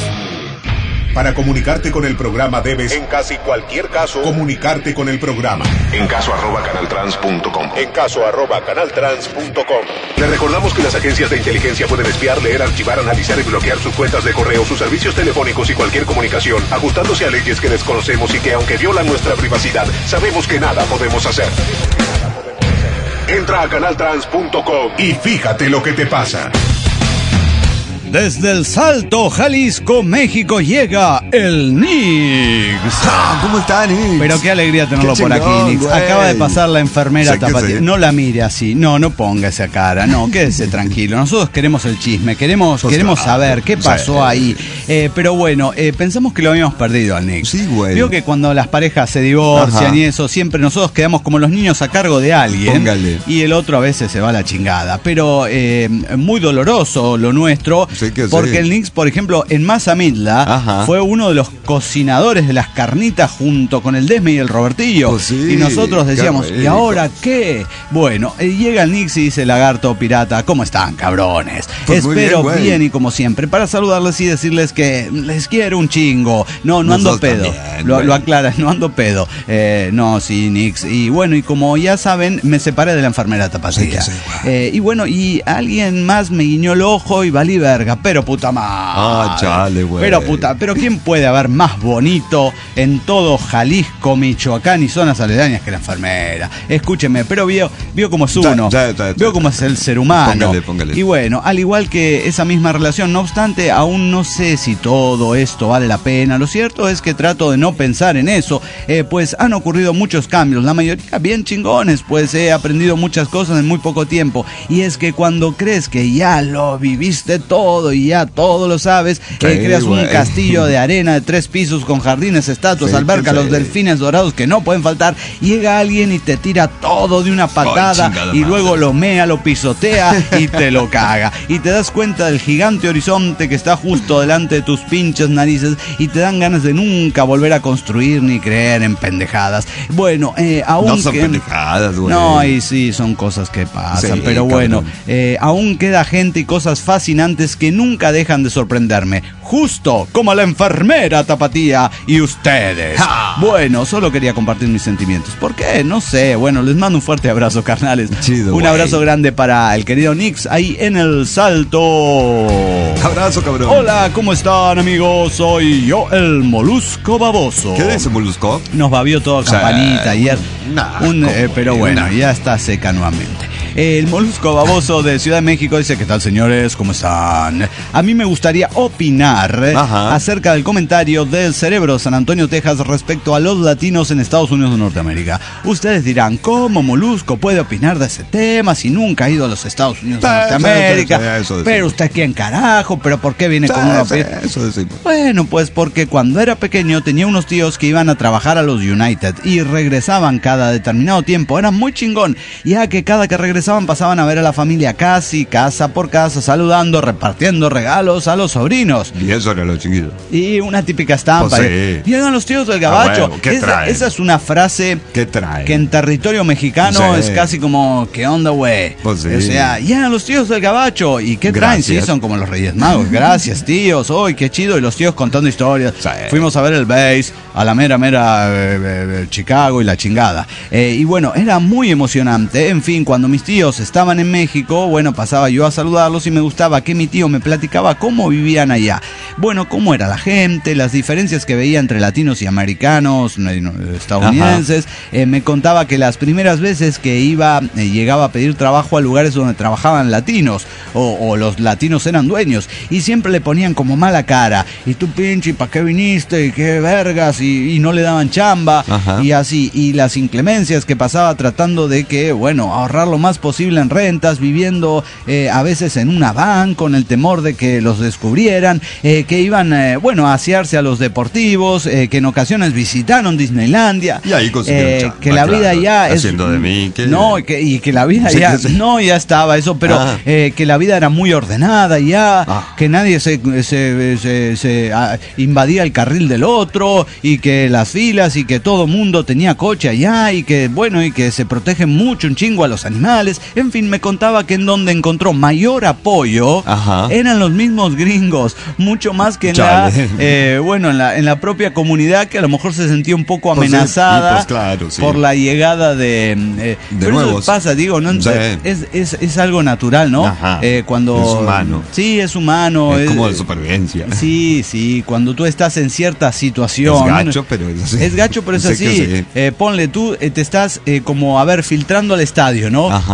Para comunicarte con el programa debes, en casi cualquier caso, comunicarte con el programa. En caso arroba canaltrans punto com. En caso arroba canaltrans punto com. Le recordamos que las agencias de inteligencia pueden espiar, leer, archivar, analizar y bloquear sus cuentas de correo, sus servicios telefónicos y cualquier comunicación, ajustándose a leyes que desconocemos y que, aunque violan nuestra privacidad, sabemos que nada podemos hacer. Entra a canal trans punto com y fíjate lo que te pasa. Desde el Salto, Jalisco, México, llega el Nix. Ah, ¿cómo está, Nix? Pero qué alegría tenerlo Qué por chingón, aquí, Nix. güey. Acaba de pasar la enfermera Sí, que Tapatía. sí. No la mire así. No, no ponga esa cara. No, quédese tranquilo. Nosotros queremos el chisme. Queremos, Pues queremos claro, saber qué pasó sí. ahí. Eh, pero bueno, eh, pensamos que lo habíamos perdido al Nix. Sí, güey. Vio que cuando las parejas se divorcian Ajá. y eso, siempre nosotros quedamos como los niños a cargo de alguien. Póngale. Y el otro a veces se va a la chingada. Pero eh, muy doloroso lo nuestro. Sí que sí. Porque el Nix, por ejemplo, en Mazamitla Ajá. fue uno de los cocinadores de las carnitas junto con el Desme y el Robertillo. Pues sí, y nosotros qué decíamos, ¿y rico. ahora qué? Bueno, eh, llega el Nix y dice, lagarto pirata, ¿cómo están, cabrones? Pues muy Espero bien, bien, güey. y como siempre, para saludarles y decirles que les quiero un chingo. No, no ando Nosotros pedo. también, lo, güey. lo aclaras, no ando pedo. Eh, no, sí, Nix. Y bueno, y como ya saben, me separé de la enfermera Tapatía. Sí que sí, güey. Eh, y bueno, y alguien más me guiñó el ojo y valí verga, pero puta madre. Ah, chale, güey. Pero puta, pero ¿quién puede haber más bonito en todo Jalisco, Michoacán y zonas aledañas que la enfermera? Escúcheme, pero vio, vio cómo es uno, Ya, ya, ya, ya. vio cómo es el ser humano. Póngale, póngale. Y bueno, al igual que esa misma relación, no obstante, aún no sé si todo esto vale la pena. Lo cierto es que trato de no pensar en eso, eh, pues han ocurrido muchos cambios, la mayoría bien chingones, pues he aprendido muchas cosas en muy poco tiempo. Y es que cuando crees que ya lo viviste todo y ya todo lo sabes, Sí, eh, creas un güey. castillo de arena de tres pisos con jardines, estatuas, Sí, albercas, sí. los delfines dorados que no pueden faltar. Llega alguien y te tira todo de una patada chingada y madre. luego lo mea, lo pisotea y te lo caga. Y te das cuenta del gigante horizonte que está justo delante de tus pinches narices y te dan ganas de nunca volver a construir ni creer en pendejadas. Bueno, eh, aún No son que- pendejadas, güey. No, y sí, son cosas que pasan, Sí, pero bueno, cabrón. eh, aún queda gente y cosas fascinantes que nunca dejan de sorprenderme, justo como la enfermera Tapatía y ustedes. ¡Ja! Bueno, solo quería compartir mis sentimientos. ¿Por qué? No sé. Bueno, les mando un fuerte abrazo, carnales. Chido, un güey. abrazo grande para el querido Nix ahí en el Salto. Abrazo, cabrón. Hola, ¿cómo están, amigos? Soy yo, el Molusco Baboso. ¿Qué dice, Molusco? Nos babió todo sea, campanita ayer. nah, Un, eh, ¿cómo? pero bueno, Nah. ya está seca nuevamente. El Molusco Baboso de Ciudad de México dice, ¿qué tal, señores? ¿Cómo están? A mí me gustaría opinar Ajá. acerca del comentario del Cerebro San Antonio, Texas, respecto a los latinos en Estados Unidos de Norteamérica. Ustedes dirán, ¿cómo Molusco puede opinar de ese tema si nunca ha ido a los Estados Unidos de Sí, Norteamérica? sí, sí, sí, eso decimos. Pero usted quién carajo, pero ¿por qué viene con una Sí, opinión? sí, eso decimos. Bueno, pues porque cuando era pequeño tenía unos tíos que iban a trabajar a los United y regresaban cada determinado tiempo. Era muy chingón, ya que cada que regresaban pasaban a ver a la familia casi casa por casa, saludando, repartiendo regalos a los sobrinos. Y eso era lo chiquito. Y una típica estampa. Pues de, sí. Llegan los tíos del gabacho. Ah, huevo, ¿qué esa, traen? esa es una frase ¿Qué trae? que en territorio mexicano Sí. es casi como, ¿qué onda, güey? Pues sí. O sea, llegan los tíos del gabacho. ¿Y qué traen? Sí, Gracias. son como los Reyes Magos. Gracias, tíos. ¡Uy, qué chido! Y los tíos contando historias. Sí. Fuimos a ver el base, a la mera, mera eh, eh, Chicago y la chingada. Eh, y bueno, era muy emocionante. En fin, cuando mis tíos estaban en México, bueno, pasaba yo a saludarlos y me gustaba que mi tío me platicaba cómo vivían allá. Bueno, cómo era la gente, las diferencias que veía entre latinos y americanos, eh, no, estadounidenses. Eh, me contaba que las primeras veces que iba, eh, llegaba a pedir trabajo a lugares donde trabajaban latinos o, o los latinos eran dueños y siempre le ponían como mala cara. Y tú, pinche, ¿para qué viniste? Y qué vergas. Y, y no le daban chamba. Ajá. Y así. Y las inclemencias que pasaba tratando de que, bueno, ahorrar lo más posible en rentas, viviendo eh, a veces en una van con el temor de que los descubrieran, eh, que iban, eh, bueno, a asearse a los deportivos, eh, que en ocasiones visitaron Disneylandia. Y ahí consiguieron eh, chamba, que la vida claro, ya es... haciendo de mí, que- No, que, y que la vida Sí, ya... que sí. No, ya estaba eso, pero Ah. eh, que la vida era muy ordenada ya, Ah. que nadie se, se, se- se, ah, invadía el carril del otro, y que las filas, y que todo mundo tenía coche allá, y que, bueno, y que se protegen mucho un chingo a los animales. En fin, me contaba que en donde encontró mayor apoyo Ajá. eran los mismos gringos, mucho más que en Chale. la, eh, bueno, en la, en la propia comunidad, que a lo mejor se sentía un poco Pues sí, amenazada y pues claro, sí. por la llegada de... eh, De pero eso nuevos. pasa, digo, ¿no? Sí. Es, es, es algo natural, ¿no? Ajá. Eh, cuando... Es humano. Sí, es humano. Es como de supervivencia. Sí, sí, cuando tú estás en cierta situación. Es gacho, pero es así. Es gacho, pero es Sé así. que sí. Eh, ponle, tú eh, te estás eh, como, a ver, filtrando al estadio, ¿no? Ajá.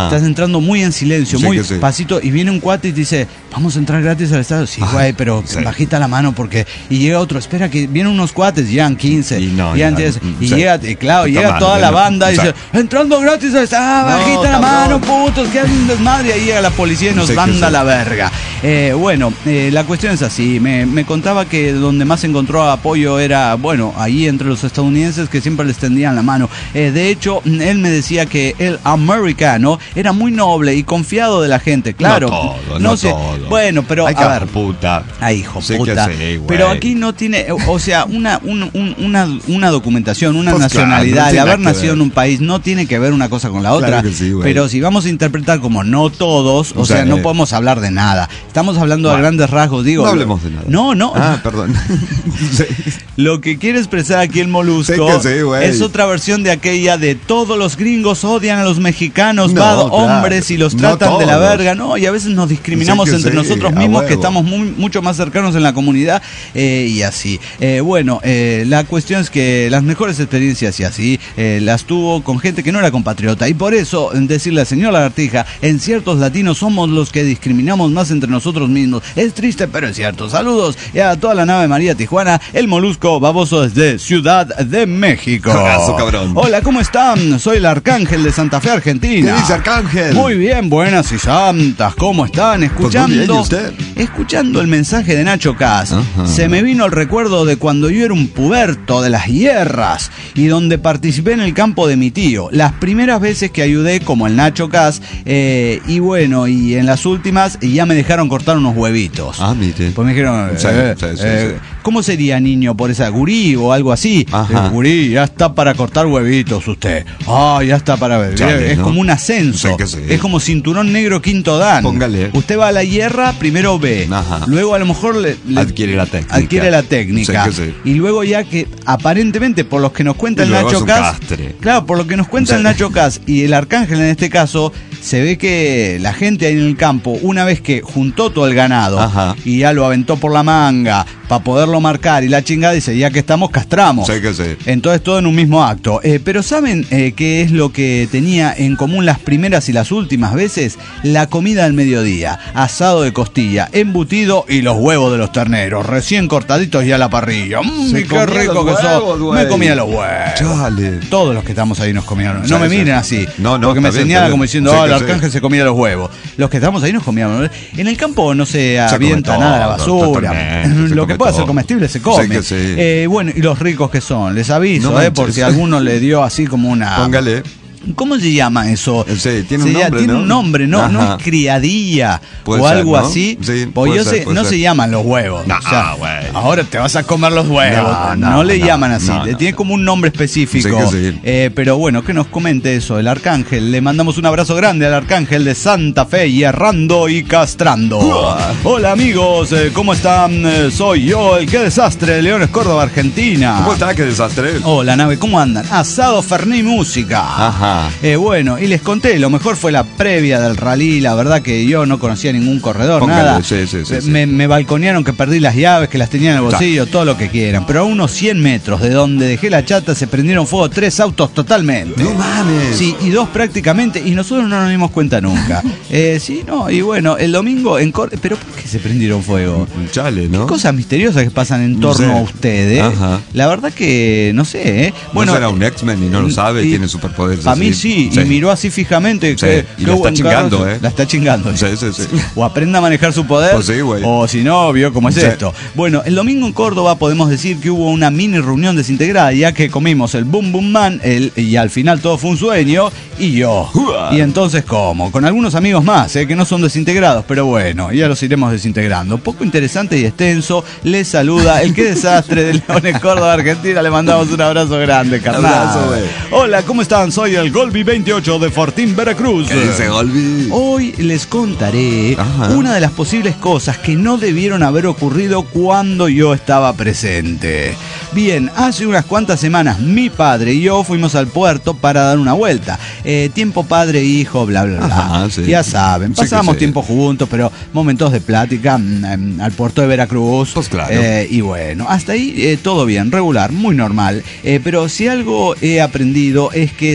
Ajá. Estás entrando muy en silencio, Sí, muy que sí. pasito, y viene un cuate y te dice, vamos a entrar gratis al estadio. Sí, Ay, güey, pero sí. bajita la mano porque... Y llega otro, espera que vienen unos cuates, llegan quince, Y no, llegan ya, diez, y sí. llega, y claro, Puta llega madre, toda la no, banda y sí. dice, entrando gratis al estadio, ah, No, bajita la cabrón. mano, putos, que hacen un desmadre, y ahí llega la policía y nos Sí, que manda a sí. la verga. Eh, bueno, eh, la cuestión es así, me, me contaba que donde más encontró apoyo era, bueno, ahí entre los estadounidenses que siempre les tendían la mano. Eh, de hecho, él me decía que el americano era muy noble y confiado de la gente, claro. No todo, no sé, todo. bueno, pero Ay, a ver, puta. ay, hijo Sí que puta. sí, güey. Pero aquí no tiene, o sea, una, un- un- una, una documentación, una Pues claro, nacionalidad, no el tiene haber nada que nacido ver. en un país no tiene que ver una cosa con la Claro otra. que sí, güey. Pero si vamos a interpretar como no todos, o Sí. sea, no podemos hablar de nada. Estamos hablando a Bueno, grandes rasgos, digo. no hablemos de nada. No, no. Ah, perdón. Sí. Lo que quiere expresar aquí el Molusco Sí que sí, güey. es otra versión de aquella de todos los gringos odian a los mexicanos, No, bad claro. hombres y los No tratan de la todos. verga, ¿no? Y a veces nos discriminamos Sí que entre sí, nosotros a mismos, que huevo. estamos muy, mucho más cercanos en la comunidad eh, y así. Eh, bueno, eh, la cuestión es que las mejores experiencias y así eh, las tuvo con gente que no era compatriota. Y por eso, decirle al señor Lagartija, en ciertos latinos somos los que discriminamos más entre nosotros mismos. Es triste, pero es cierto. Saludos y a toda la nave María Tijuana, el Molusco baboso desde Ciudad de México. Abrazo, cabrón. Hola, ¿cómo están? Soy el Arcángel de Santa Fe, Argentina. ¿Qué dice, Arcángel? Muy bien, buenas y santas. ¿Cómo están? Escuchando, Pues muy bien, ¿y usted? escuchando el mensaje de Nacho Cas, Ajá. se me vino el recuerdo de cuando yo era un puberto de las hierras y donde participé en el campo de mi tío. Las primeras veces que ayudé como el Nacho Cas eh, y bueno, y en las últimas ya me dejaron cortar unos huevitos. Ah, mire. Pues me dijeron, Sí, eh, sí, sí, eh, sí. ¿cómo sería niño por esa gurí o algo así? Ajá. Eh, gurí, ya está para cortar huevitos usted. Ah, ya está para ver. Chale, es ¿no? como un ascenso. Sí que sí. Es como cinturón negro quinto dan. Póngale. Usted va a la hierra, primero ve. Ajá. Luego a lo mejor le, le- Adquiere la técnica. adquiere la técnica. Sí que sí. Y luego ya que aparentemente por los que nos cuenta Y el luego Nacho es un Cas, castre. claro, por lo que nos cuenta Sí. el Nacho Cas y el Arcángel en este caso, se ve que la gente ahí en el campo, una vez que juntó todo el ganado Ajá. y ya lo aventó por la manga para poderlo marcar y la chingada dice, ya que estamos castramos. Sí que sí. Entonces todo en un mismo acto. Eh, pero ¿saben eh, qué es lo que tenía en común las primeras y las últimas veces? La comida del mediodía. Asado de costilla, embutido y los huevos de los terneros, recién cortaditos ya a la parrilla. Mm, Se qué comía rico los que sos. huevos, güey. Me comía los huevos. Chale. Todos los que estamos ahí nos comían. Sí, No me sí, miren sí. así. No, no, porque me está bien, señalan está como bien. diciendo, Sí, oh, el que sí. Arcángel se comía los huevos. Los que estamos ahí nos comíamos. En el campo no se come avienta nada a la todo, basura. totalmente, se Lo come que pueda ser todo. comestible se come. Sí que sí. Eh, bueno, y los ricos que son. Les aviso, No eh, manches. por si alguno le dio así como una... Póngale. ¿Cómo se llama eso? Sí, tiene un Se llama- nombre, Tiene ¿no? un nombre, ¿no? No Ajá. es criadilla Puede o ser, algo ¿no? así. Sí, Pues puede yo ser, sé, puede no ser. se llaman los huevos. No, O sea, güey. ahora te vas a comer los huevos. No, No, no, le no, llaman así. no, no, Tiene no. como un nombre específico. Sí que sí. Eh, pero bueno, que nos comente eso, el Arcángel. Le mandamos un abrazo grande al Arcángel de Santa Fe, hierrando y castrando. Hola amigos, eh, ¿cómo están? Eh, soy yo, el Qué Desastre de Leones, Córdoba, Argentina. ¿Cómo está? Qué desastre. Hola nave, ¿cómo andan? Asado, Fernet y música. Ajá. Eh, bueno, y les conté, lo mejor fue la previa del rally, la verdad que yo no conocía ningún corredor, Póngale, nada. sí, sí, sí, Eh, sí. Me, me balconearon que perdí las llaves, que las tenía en el bolsillo, todo lo que quieran. Pero a unos cien metros de donde dejé la chata se prendieron fuego tres autos totalmente. No mames. Sí, y dos prácticamente, y nosotros no nos dimos cuenta nunca. eh, sí, no, y bueno, el domingo en Cor- ¿Pero por qué se prendieron fuego? Chale, ¿no? Cosas misteriosas que pasan en No torno sé. a ustedes. Ajá. La verdad que no sé, ¿eh? Bueno, no será un X-Men y no lo sabe, y tiene superpoderes. A mí así. sí, y miró así fijamente. Sí, que- y qué la está buen chingando, carro. ¿eh? La está chingando. Sí, sí, sí. O aprenda a manejar su poder. Pues sí, güey. O si no, vio cómo es Sí. esto. Bueno, el domingo en Córdoba podemos decir que hubo una mini reunión desintegrada, ya que comimos el Boom Boom Man, el, y al final todo fue un sueño, y yo. Uah. Y entonces, ¿cómo? Con algunos amigos más, eh, que no son desintegrados, pero bueno, ya los iremos desintegrando. Poco interesante y extenso, les saluda el Qué Desastre de Leones, Córdoba, Argentina. Le mandamos un abrazo grande, carnal. Abrazo, güey. Hola, ¿cómo están? Soy el Golby veintiocho de Fortín, Veracruz. ¿Qué dice Golby? Hoy les contaré Ajá. una de las posibles cosas que no debieron haber ocurrido cuando yo estaba presente. Bien, hace unas cuantas semanas mi padre y yo fuimos al puerto para dar una vuelta. Eh, tiempo padre, hijo, bla, bla, bla. Ajá, sí. Ya saben, Sí que pasamos sí. tiempo juntos, pero momentos de plática mm, em, al puerto de Veracruz. Pues claro. Eh, y bueno, hasta ahí eh, todo bien, regular, muy normal. Eh, pero si algo he aprendido es que si un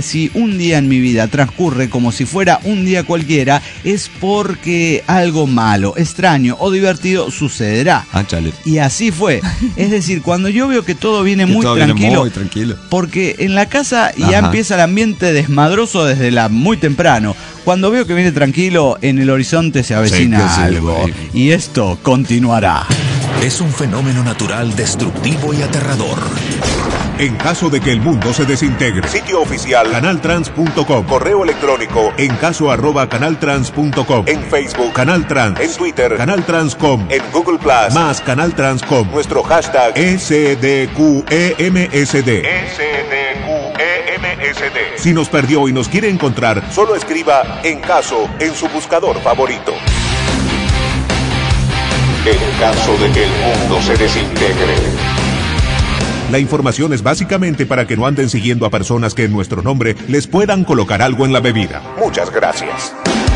un día en mi vida transcurre como si fuera un día cualquiera, es porque algo malo, extraño o divertido sucederá. Ah, chale. Y así fue. Es decir, cuando yo veo que todo viene Que muy todo tranquilo, viene muy tranquilo. porque en la casa ya Ajá. empieza el ambiente desmadroso desde la muy temprano. Cuando veo que viene tranquilo, en el horizonte se avecina Sí, que sí, algo. güey. Y esto continuará. Es un fenómeno natural destructivo y aterrador. En caso de que el mundo se desintegre. Sitio oficial canaltrans punto com. Correo electrónico en caso arroba canaltrans punto com. En Facebook Canal Trans. En Twitter Canal Trans punto com. En Google Plus más Canal Trans punto com. Nuestro hashtag S D Q E M S D. S D Q E M S D. Si nos perdió y nos quiere encontrar, solo escriba En Caso en su buscador favorito. En caso de que el mundo se desintegre. La información es básicamente para que no anden siguiendo a personas que en nuestro nombre les puedan colocar algo en la bebida. Muchas gracias.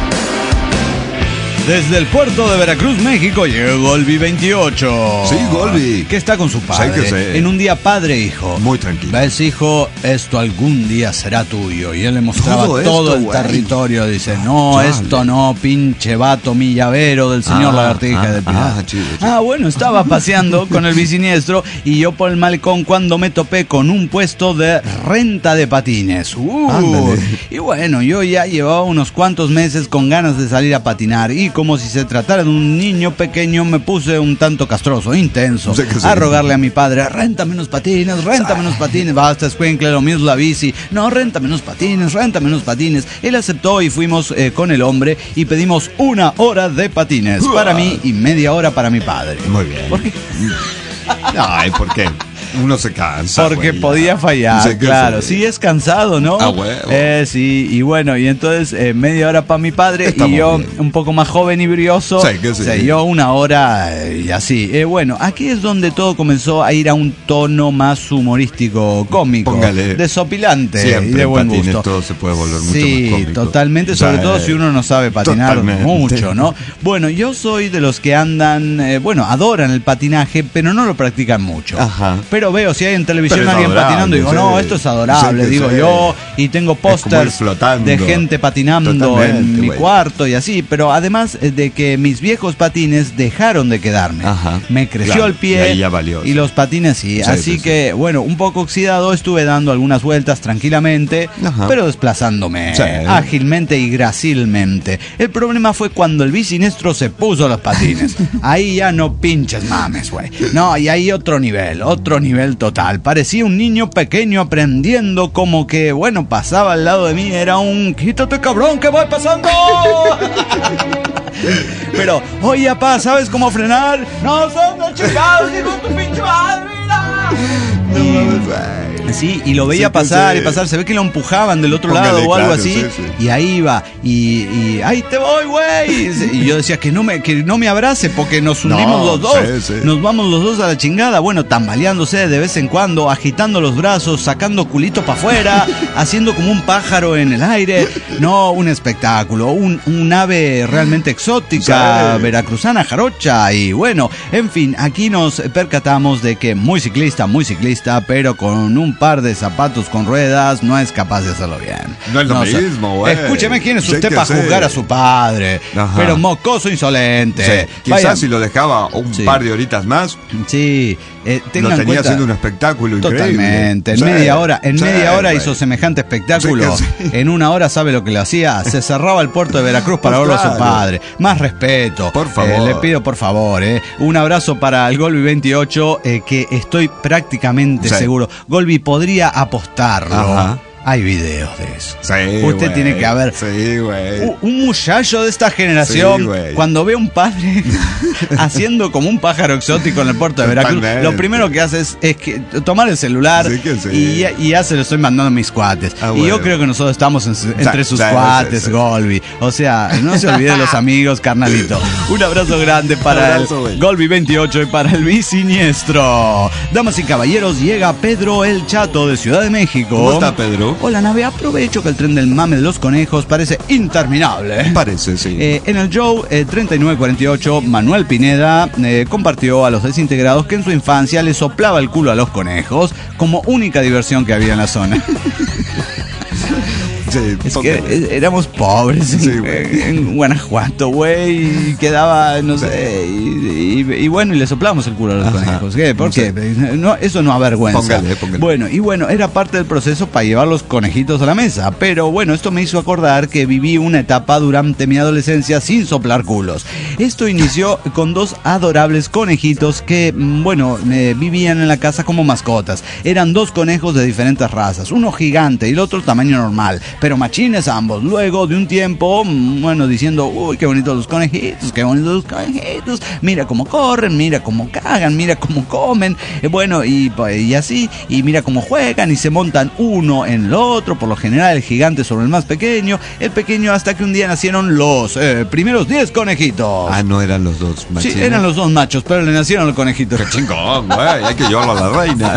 Desde el puerto de Veracruz, México, llegó Golby veintiocho. Sí, Golby. Que está con su padre. Sí, que sí. En un día padre, hijo. Muy tranquilo. ¿Ves, hijo? Esto algún día será tuyo. Y él le mostraba Todo todo, esto, el güey. territorio. Dice, no, Chale. esto no, pinche vato, mi llavero del señor Ah, Lagartija ah, de Pilar. ah, chido, chido. Ah, bueno, estaba paseando con el bisiniestro y yo por el malecón cuando me topé con un puesto de renta de patines. Uh, Ándale. y bueno, yo ya llevaba unos cuantos meses con ganas de salir a patinar y como si se tratara de un niño pequeño me puse un tanto castroso, intenso, Sí que sí. a rogarle a mi padre, réntame unos patines, réntame unos patines, basta escuincle, lo mío es la bici, no, réntame unos patines, réntame unos patines. Él aceptó y fuimos eh, con el hombre y pedimos una hora de patines para mí y media hora para mi padre. Muy bien. ¿Por qué? Ay, ¿por qué? Uno se cansa. Porque güey. podía fallar, Sí, que claro. sí. Sí, es cansado, ¿no? Ah, huevo. Eh, sí, y bueno, y entonces eh, media hora para mi padre Está y muy yo bien. un poco más joven y brioso. Sí, que sí. O sea, yo una hora eh, y así. Eh, bueno, aquí es donde todo comenzó a ir a un tono más humorístico, cómico, Póngale. desopilante Siempre y de en buen patines gusto. todo se puede volver mucho Sí, más cómico. totalmente, O sea, sobre todo eh, si uno no sabe patinar totalmente. mucho, ¿no? Bueno, yo soy de los que andan, eh, bueno, adoran el patinaje, pero no lo practican mucho. Ajá. Pero veo si hay en televisión Pero es alguien adorable, patinando y digo, sí. no, esto es adorable, Sí, que digo sí. yo, y tengo como ir pósters flotando. de gente patinando Totalmente, en mi güey. cuarto y así, pero además eh, de que mis viejos patines dejaron de quedarme. Ajá. Me creció Claro, el pie y ahí ya valió, y sí. los patines sí. Sí, así sí, sí. que, bueno, un poco oxidado estuve dando algunas vueltas tranquilamente, Ajá. pero desplazándome Sí. ágilmente y gracilmente. El problema fue cuando el bisinestro se puso los patines. Ahí ya no pinches mames, güey. No, y ahí otro nivel, otro nivel total. Parecía un niño pequeño aprendiendo, como que, bueno, pasaba al lado de mí, era un quítate cabrón que voy pasando. Pero, oye, papá, ¿sabes cómo frenar? No, son los chingados, hijo de tu pinche madre, mira. Y- Sí, y lo veía Sí, pasar sí. y pasar. Se ve que lo empujaban del otro Póngale, lado o algo claro, así. sí, sí. Y ahí iba. Y, y ahí te voy, güey. Y yo decía que no me, que no me abrace porque nos hundimos No, los dos. sí, sí. Nos vamos los dos a la chingada. Bueno, tambaleándose de vez en cuando, agitando los brazos, sacando culito para afuera, haciendo como un pájaro en el aire. No, un espectáculo. Un, un ave realmente exótica, Sí. veracruzana, jarocha. Y bueno, en fin, aquí nos percatamos de que muy ciclista, muy ciclista, pero con un par de zapatos con ruedas no es capaz de hacerlo bien. No es lo sé. mismo, güey. Escúcheme quién es Sí usted que para sí. juzgar a su padre. Ajá. Pero mocoso insolente. Sí, quizás Vaya, si lo dejaba un Sí. par de horitas más, sí, eh, tengan lo tenía cuenta- haciendo un espectáculo increíble. Totalmente. En Sí, media hora, en sí, media hora güey. hizo semejante espectáculo. Sí que sí. En una hora sabe lo que le hacía. Se cerraba el puerto de Veracruz para Pues verlo a su claro. padre. Más respeto. Por favor. Eh, le pido por favor. Eh. Un abrazo para el Golby veintiocho, eh, que estoy prácticamente Sí. seguro. Golby podría apostarlo. Ajá. Hay videos de eso. Sí, Usted güey. tiene que haber. Sí, güey. U- Un muchacho de esta generación, Sí, güey. cuando ve a un padre haciendo como un pájaro exótico en el puerto de Veracruz, Totalmente. lo primero que hace es, es que tomar el celular Sí que sí. y, ya, y ya se lo estoy mandando a mis cuates. Ah, y bueno. yo creo que nosotros estamos en su- entre Sí, sus sí, cuates, sí, sí. Golby. O sea, no se olvide de los amigos, carnalito. Un abrazo grande para abrazo, el güey. Golby veintiocho y para el bisiniestro. Damas y caballeros, llega Pedro el Chato de Ciudad de México. ¿Cómo está, Pedro? Hola, nave. Aprovecho que el tren del mame de los conejos parece interminable. Parece, sí. Eh, en el show eh, treinta y nueve cuarenta y ocho, Manuel Pineda eh, compartió a los desintegrados que en su infancia le soplaba el culo a los conejos como única diversión que había en la zona. Sí, es póngale. que eh, éramos pobres en, Sí, güey. en Guanajuato, güey, y quedaba, no sé, y, y- y bueno, y le soplamos el culo a los Ajá. conejos. ¿Qué? ¿Por Sí. qué? No, eso no avergüenza. Póngale, póngale. Bueno, y bueno, era parte del proceso para llevar los conejitos a la mesa, pero bueno, esto me hizo acordar que viví una etapa durante mi adolescencia sin soplar culos. Esto inició con dos adorables conejitos que, mm, bueno, eh, vivían en la casa como mascotas. Eran dos conejos de diferentes razas, uno gigante y el otro tamaño normal, pero machines ambos. Luego de un tiempo, mm, bueno, diciendo, uy, qué bonitos los conejitos, qué bonitos los conejitos, mira cómo corren, mira cómo cagan, mira cómo comen, eh, bueno, y, pues, y así, y mira cómo juegan y se montan uno en el otro, por lo general el gigante sobre el más pequeño, el pequeño, hasta que un día nacieron los eh, primeros diez conejitos. Ah, no eran los dos Sí, machines. eran los dos machos, pero le nacieron los conejitos. Qué chingón, güey. Hay que llevarlo a la reina.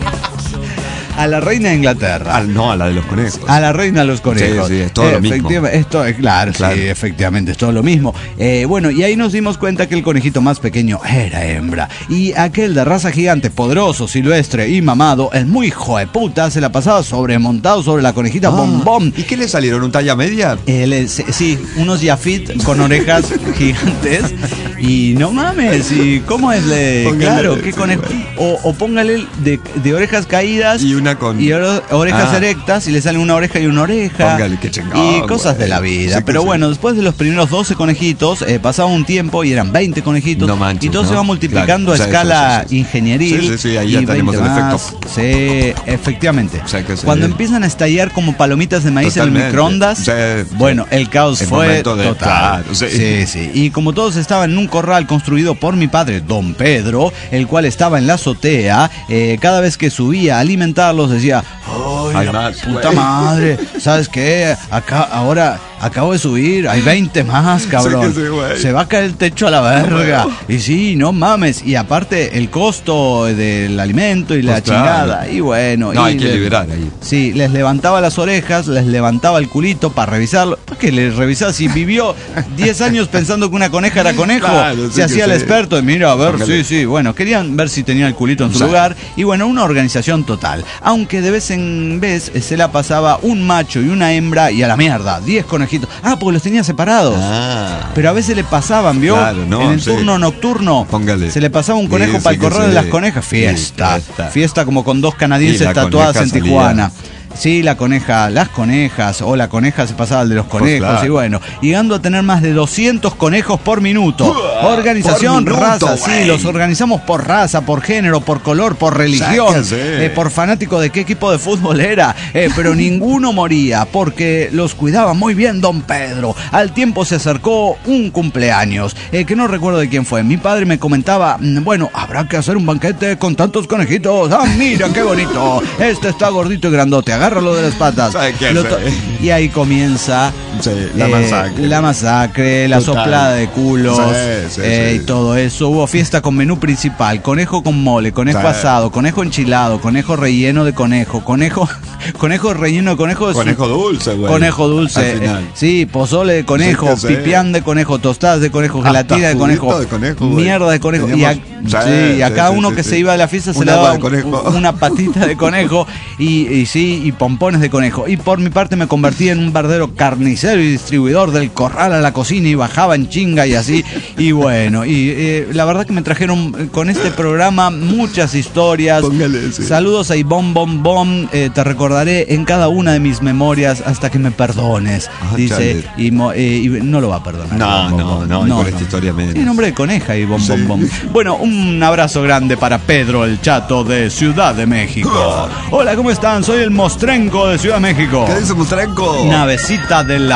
A la reina de Inglaterra. Al, no, a la de los conejos. A la reina de los conejos. Sí, sí, es todo lo mismo. Efectivamente, Esto es claro, Claro. sí, efectivamente, es todo lo mismo. Eh, bueno, y ahí nos dimos cuenta que el conejito más pequeño era hembra. Y aquel de raza gigante, poderoso, silvestre y mamado, el muy hijo de puta, se la pasaba sobremontado sobre la conejita Ah, bombón. ¿Y qué le salieron? ¿Un talla media? Él es- sí, unos Yafit con orejas gigantes. Y no mames, ¿y cómo es? Le, Póngale, claro, qué sí, conejo. güey. O, o póngale de, de orejas caídas Y una con- y ore- orejas Ah. erectas y le sale una oreja y una oreja. Póngale, qué chingón, Y cosas güey. de la vida. Sí, que Pero sí. bueno, después de los primeros doce conejitos, eh, pasaba un tiempo y eran veinte conejitos. No manches, y todo ¿no? se va multiplicando Claro, a o sea, escala eso, sí, sí. ingenieril. Sí, sí, sí, ahí ya y tenemos veinte el más. efecto. Sí, efectivamente. O sea, que se- Cuando empiezan a estallar como palomitas de maíz Totalmente. en el microondas, Sí, sí. bueno, el caos El fue momento de- total. claro, sí. Sí, sí. Y como todos estaban en un corral construido por mi padre, don Pedro, el cual estaba en la azotea, eh, cada vez que subía a alimentarlos decía, ¡ay, Hay la más, puta güey". madre! ¿Sabes qué? Acá, ahora, acabo de subir, hay veinte más, cabrón. Sí que sí, güey. Se va a caer el techo a la verga. Y sí, no mames. Y aparte, el costo del alimento y la Pues claro. chingada. Y bueno. No, y hay que le- liberar ahí. Sí, les levantaba las orejas, les levantaba el culito para revisarlo. ¿Para qué les revisaba? Si vivió diez años pensando que una coneja era conejo, Claro, sí se hacía que el sí. experto. Y mira, a ver, Póngale. sí, sí. Bueno, querían ver si tenía el culito en su Sí. lugar. Y bueno, una organización total. Aunque de vez en vez eh, se la pasaba un macho y una hembra y a la mierda, diez conejitos. Ah, porque los tenía separados. Ah. Pero a veces le pasaban, ¿vio? Claro, no, en el sí. turno nocturno. Póngale. Se le pasaba un conejo Sí, para sí el que corral sí. de las conejas. Sí, Fiesta. fiesta. Fiesta como con dos Y canadienses la tatuadas en coneja salía. Tijuana. Sí, la coneja, las conejas, o la coneja se pasaba al de los Pues conejos, claro. y bueno, llegando a tener más de doscientos conejos por minuto. Organización, por minuto, raza, sí, güey. los organizamos por raza, por género, por color, por religión, Sáquese. eh, por fanático de qué equipo de fútbol era, eh, pero ninguno moría, porque los cuidaba muy bien don Pedro. Al tiempo se acercó un cumpleaños, eh, que no recuerdo de quién fue. Mi padre me comentaba, mm, bueno, habrá que hacer un banquete con tantos conejitos. Ah, mira qué bonito. Este está gordito y grandote, agárralo de las patas. ¿Sabe qué Lo hace? to- y ahí comienza Sí, la eh, masacre. la masacre, la Total. soplada de culos, Sí, sí, eh, sí. y todo eso. Hubo fiesta con menú principal, conejo con mole, conejo Sí. asado, conejo enchilado, conejo relleno de conejo, conejo, conejo relleno de conejo de su- Conejo dulce, güey. Conejo dulce, Al final. eh, sí, pozole de conejo, Sí, que sí. pipián de conejo, tostadas de conejo, Hasta gelatina de conejo, juguito de conejo, güey. mierda de conejo. Y a, Teníamos- sí, sí, y a sí, cada sí, uno sí, que sí. se iba de la fiesta se Un le agua daba de conejo. un- una patita de conejo y, y sí, y pompones de conejo. Y por mi parte me convertí en un verdadero carnicero y distribuidor del corral a la cocina y bajaba en chinga y así. Y bueno, y eh, la verdad que me trajeron eh, con este programa muchas historias. Póngale, sí. Saludos a Ivonne Bom Bom, eh, te recordaré en cada una de mis memorias hasta que me perdones. Ah, Dice, chale. y, mo- eh, y no lo va a perdonar. No, Ivonne no, Bom Bom. no, y con esta historia menos. Tiene nombre de coneja y Bom Sí. Bom Bom. Bueno, un abrazo grande para Pedro el Chato de Ciudad de México. Hola, ¿cómo están? Soy el Mostrenco de Ciudad de México. ¿Qué dice Mostrenco? Navecita del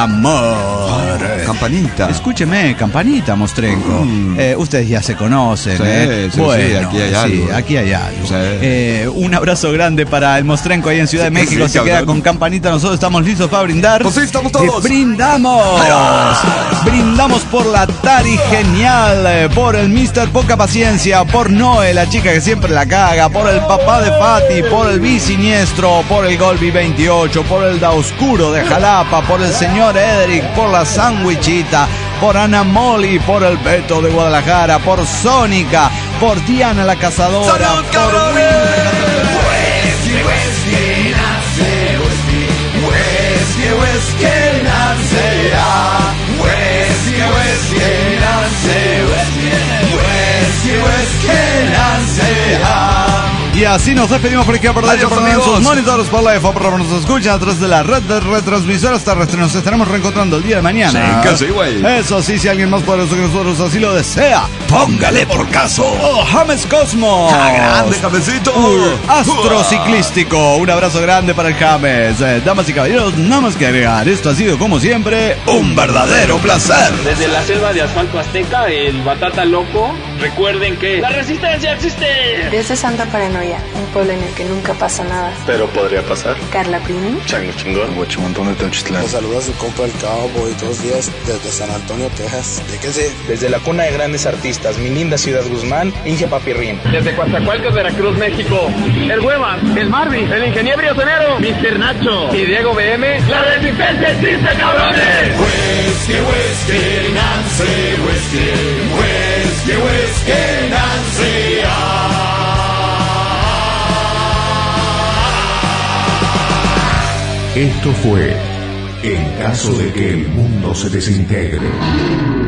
amor. Campanita. Escúcheme, campanita, Mostrenco. Mm. Eh, ustedes ya se conocen. Sí, ¿eh? sí, sí, aquí hay sí, algo. aquí hay algo. Sí. Eh, un abrazo grande para el Mostrenco ahí en Ciudad Sí, de que México. sí, se queda cabrón. con campanita. Nosotros estamos listos para brindar. Pues sí, estamos todos. Y brindamos. Brindamos por la Tari Genial, eh, por el mister Poca Paciencia, por Noé, la chica que siempre la caga, por el papá de Fati, por el Biciniestro, por el Golbi veintiocho, por el Da Oscuro de Jalapa, por el señor Edric, por la Sandwichita, por Ana Molly, por el Beto de Guadalajara, por Sónica, por Diana la Cazadora, por así nos despedimos por aquí por la Adiós, por amigos. sus monitores por la F, por nos escuchan a través de la red de retransmisoras terrestres. Nos estaremos reencontrando el día de mañana. Sí, que sí, güey. Eso sí, si alguien más poderoso que nosotros así lo desea, Póngale por caso. ¡oh, James Cosmos! ¡Ah, grande, Jamesito! Astro ciclístico, un abrazo grande para el James. Eh, damas y caballeros, nada más que agregar, esto ha sido como siempre Un verdadero placer. Desde la selva de asfalto azteca, el Batata Loco, recuerden que ¡la resistencia existe! Desde Santa Paranoia, un pueblo en el que nunca pasa nada. Pero podría pasar. Carla Primi. Chango chingón. Huachimontón de Tenochtitlán. Los saluda su compa el Cowboy, dos días desde San Antonio, Texas. ¿De qué sé? Desde la cuna de grandes artistas, mi linda ciudad Guzmán, Inge Papirrín. Desde Coatzacoalcos, Veracruz, México, el Huevas, el Marvin, el Ingeniero Sonero, mister Nacho y Diego B M. ¡La resistencia existe, cabrones! Whisky, whisky, Nancy, whisky, whisky, whisky, Nancy. Esto fue En caso de que el mundo se desintegre.